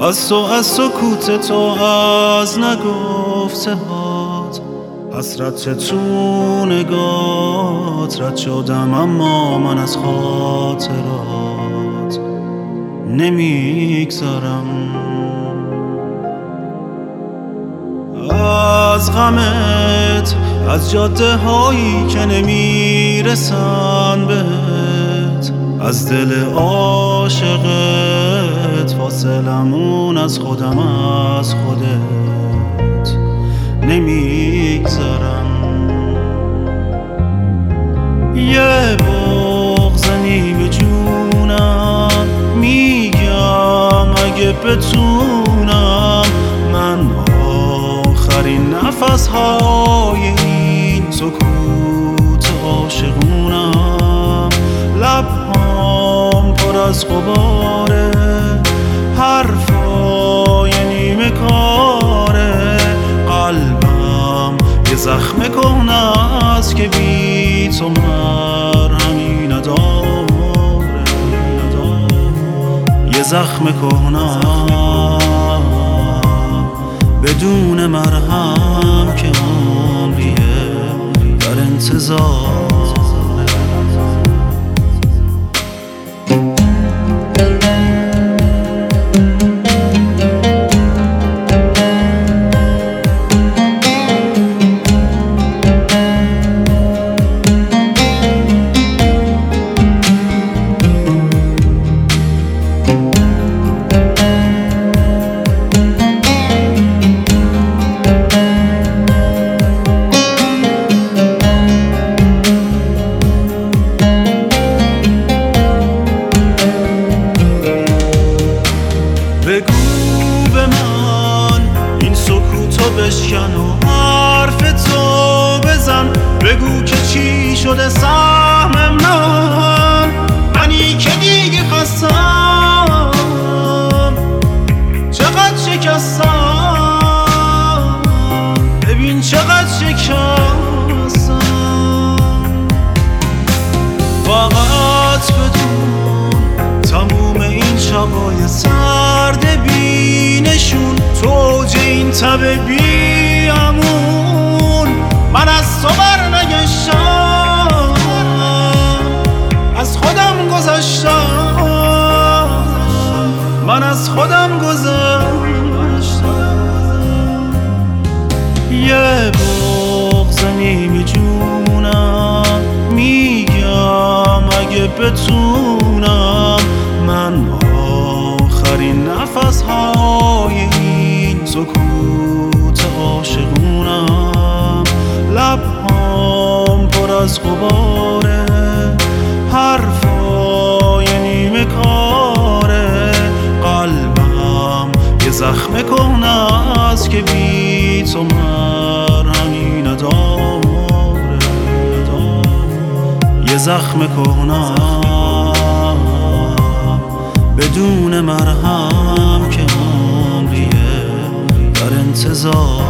از تو، از سکوت تو، از نگفته هات، حسرت تو نگات رد شدم، اما من از خاطرات نمیگذرم. از غمت، از جاده هایی که نمیرسن بهت، از دل عاشقت، فاصلمون از خودم، از خودت نمیگذرم. یه بغض نیمه جونم، میگم اگه بتونم من آخرین نفس های این سکوت عاشقونم. لبهام پر از غباره، حرفای نیمه کاره، قلبم یه زخم کهنه است که بی تو مرهمی نداره. یه زخم کهنه بدون مرهم که عمریه در انتظار. بگو به من این سکوتو بشکن و حرف تو بزن. بگو که چی شده سهم من، منی که دیگه خستم، چقدر شکستم، ببین چقدر شکستم. فقط بدون تموم این شبای سرد بینشون، تو اوج این تب بیامون، من از تو بر نگشتم، از خودم گذشتم، من از خودم گذشتم. یه بغض نیمه جونم، میگم اگه بتونم من آخرین نفس های این سکوت عاشقونم. لبهام پر از غباره، حرفای نیمه کاره، قلبم یه زخم کهنه است که بی تو مرهمی نداره. یه زخم کهنه بدون مرهم که عمریه در انتظار.